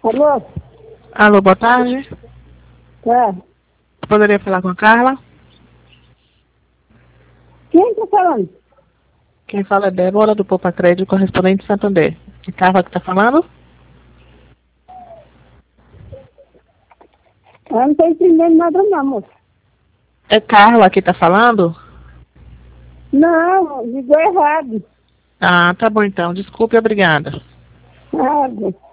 Alô? Alô, boa tarde. É. Poderia falar com a Carla? Quem tá falando? Quem fala é Débora, do Poupa Crédito, correspondente de Santander. É Carla que tá falando? Eu não tô entendendo nada não, moço. É Carla que tá falando? Não, ligou errado. Ah, tá bom então. Desculpe, obrigada. Nada.